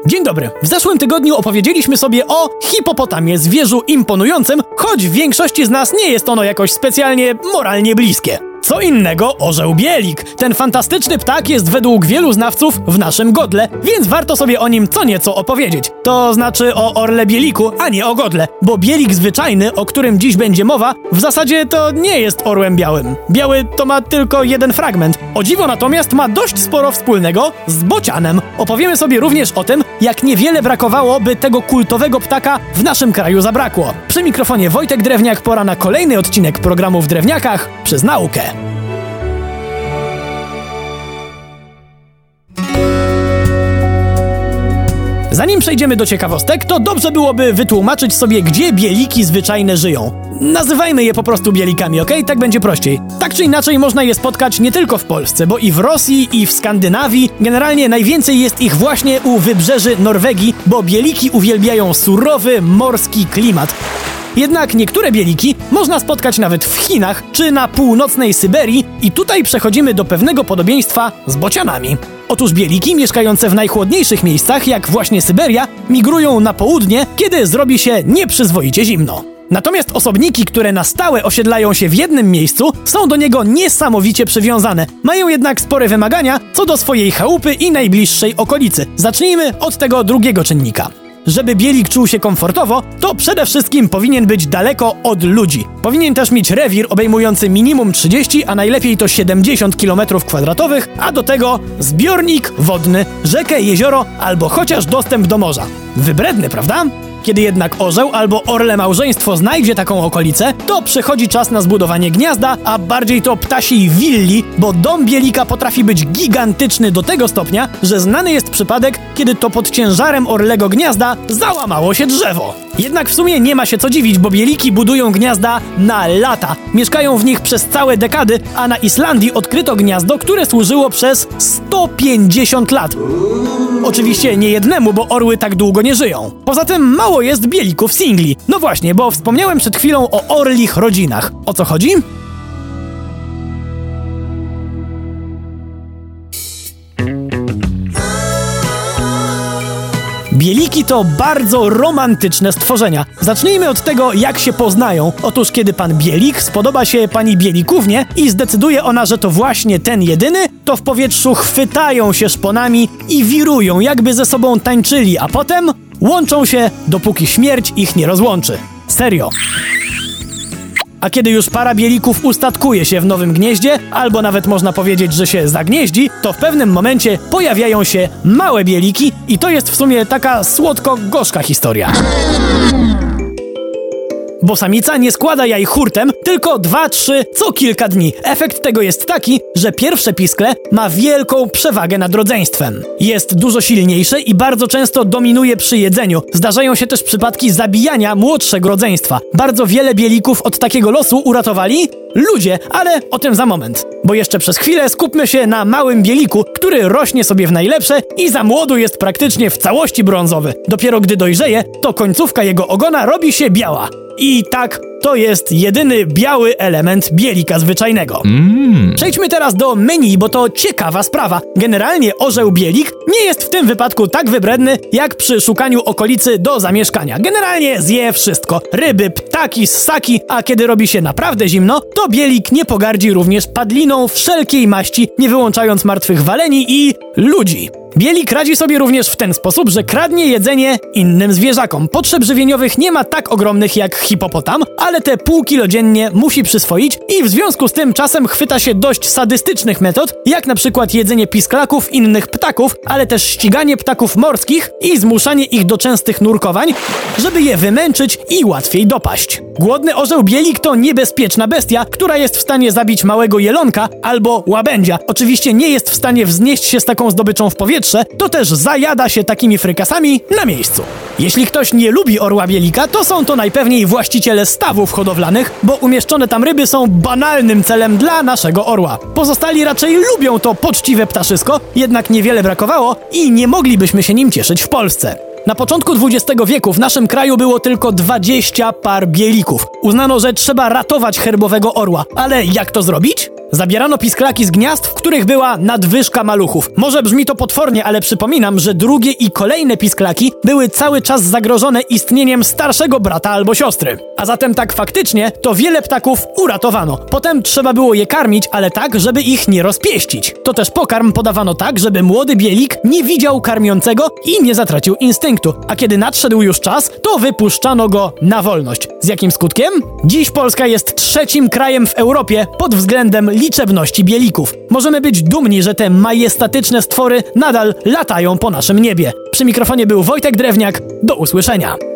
Dzień dobry. W zeszłym tygodniu opowiedzieliśmy sobie o hipopotamie, zwierzu imponującym, choć w większości z nas nie jest ono jakoś specjalnie moralnie bliskie. Co innego orzeł bielik. Ten fantastyczny ptak jest według wielu znawców w naszym godle, więc warto sobie o nim co nieco opowiedzieć. To znaczy o orle bieliku, a nie o godle, bo bielik zwyczajny, o którym dziś będzie mowa, w zasadzie to nie jest orłem białym. Biały to ma tylko jeden fragment. O dziwo natomiast ma dość sporo wspólnego z bocianem. Opowiemy sobie również o tym, jak niewiele brakowało, by tego kultowego ptaka w naszym kraju zabrakło. Przy mikrofonie Wojtek Drewniak, pora na kolejny odcinek programu W Drewniakach przez naukę. Zanim przejdziemy do ciekawostek, to dobrze byłoby wytłumaczyć sobie, gdzie bieliki zwyczajne żyją. Nazywajmy je po prostu bielikami, okej? Tak będzie prościej. Tak czy inaczej można je spotkać nie tylko w Polsce, bo i w Rosji, i w Skandynawii. Generalnie najwięcej jest ich właśnie u wybrzeży Norwegii, bo bieliki uwielbiają surowy, morski klimat. Jednak niektóre bieliki można spotkać nawet w Chinach czy na północnej Syberii i tutaj przechodzimy do pewnego podobieństwa z bocianami. Otóż bieliki mieszkające w najchłodniejszych miejscach, jak właśnie Syberia, migrują na południe, kiedy zrobi się nieprzyzwoicie zimno. Natomiast osobniki, które na stałe osiedlają się w jednym miejscu, są do niego niesamowicie przywiązane. Mają jednak spore wymagania co do swojej chałupy i najbliższej okolicy. Zacznijmy od tego drugiego czynnika. Żeby bielik czuł się komfortowo, to przede wszystkim powinien być daleko od ludzi. Powinien też mieć rewir obejmujący minimum 30, a najlepiej to 70 km², a do tego zbiornik wodny, rzekę, jezioro albo chociaż dostęp do morza. Wybredny, prawda? Kiedy jednak orzeł albo orle małżeństwo znajdzie taką okolicę, to przychodzi czas na zbudowanie gniazda, a bardziej to ptasiej willi, bo dom bielika potrafi być gigantyczny do tego stopnia, że znany jest przypadek, kiedy to pod ciężarem orlego gniazda załamało się drzewo. Jednak w sumie nie ma się co dziwić, bo bieliki budują gniazda na lata. Mieszkają w nich przez całe dekady, a na Islandii odkryto gniazdo, które służyło przez 150 lat. Oczywiście nie jednemu, bo orły tak długo nie żyją. Poza tym mało jest bielików singli. No właśnie, bo wspomniałem przed chwilą o orlich rodzinach. O co chodzi? Bieliki to bardzo romantyczne stworzenia. Zacznijmy od tego, jak się poznają. Otóż kiedy pan bielik spodoba się pani bielikównie i zdecyduje ona, że to właśnie ten jedyny, to w powietrzu chwytają się szponami i wirują, jakby ze sobą tańczyli, a potem łączą się, dopóki śmierć ich nie rozłączy. Serio. A kiedy już para bielików ustatkuje się w nowym gnieździe, albo nawet można powiedzieć, że się zagnieździ, to w pewnym momencie pojawiają się małe bieliki i to jest w sumie taka słodko-gorzka historia. Bo samica nie składa jaj hurtem, tylko 2-3 co kilka dni. Efekt tego jest taki, że pierwsze piskle ma wielką przewagę nad rodzeństwem. Jest dużo silniejsze i bardzo często dominuje przy jedzeniu. Zdarzają się też przypadki zabijania młodszego rodzeństwa. Bardzo wiele bielików od takiego losu uratowali ludzie, ale o tym za moment. Bo jeszcze przez chwilę skupmy się na małym bieliku, który rośnie sobie w najlepsze i za młodu jest praktycznie w całości brązowy. Dopiero gdy dojrzeje, to końcówka jego ogona robi się biała. I tak, to jest jedyny biały element bielika zwyczajnego. Przejdźmy teraz do menu, bo to ciekawa sprawa. Generalnie orzeł bielik nie jest w tym wypadku tak wybredny, jak przy szukaniu okolicy do zamieszkania. Generalnie zje wszystko. Ryby, ptaki, ssaki, a kiedy robi się naprawdę zimno, to bielik nie pogardzi również padliną wszelkiej maści, nie wyłączając martwych waleni i ludzi. Bielik radzi sobie również w ten sposób, że kradnie jedzenie innym zwierzakom. Potrzeb żywieniowych nie ma tak ogromnych jak hipopotam, ale te pół kilo dziennie musi przyswoić i w związku z tym czasem chwyta się dość sadystycznych metod, jak na przykład jedzenie pisklaków innych ptaków, ale też ściganie ptaków morskich i zmuszanie ich do częstych nurkowań, żeby je wymęczyć i łatwiej dopaść. Głodny orzeł bielik to niebezpieczna bestia, która jest w stanie zabić małego jelonka albo łabędzia. Oczywiście nie jest w stanie wznieść się z taką zdobyczą w powietrze, to też zajada się takimi frykasami na miejscu. Jeśli ktoś nie lubi orła bielika, to są to najpewniej właściciele stawów hodowlanych, bo umieszczone tam ryby są banalnym celem dla naszego orła. Pozostali raczej lubią to poczciwe ptaszysko, jednak niewiele brakowało i nie moglibyśmy się nim cieszyć w Polsce. Na początku XX wieku w naszym kraju było tylko 20 par bielików. Uznano, że trzeba ratować herbowego orła. Ale jak to zrobić? Zabierano pisklaki z gniazd, w których była nadwyżka maluchów. Może brzmi to potwornie, ale przypominam, że drugie i kolejne pisklaki były cały czas zagrożone istnieniem starszego brata albo siostry. A zatem tak faktycznie to wiele ptaków uratowano. Potem trzeba było je karmić, ale tak, żeby ich nie rozpieścić. To też pokarm podawano tak, żeby młody bielik nie widział karmiącego i nie zatracił instynktu. A kiedy nadszedł już czas, to wypuszczano go na wolność. Z jakim skutkiem? Dziś Polska jest trzecim krajem w Europie pod względem liczebności bielików. Możemy być dumni, że te majestatyczne stwory nadal latają po naszym niebie. Przy mikrofonie był Wojtek Drewniak. Do usłyszenia.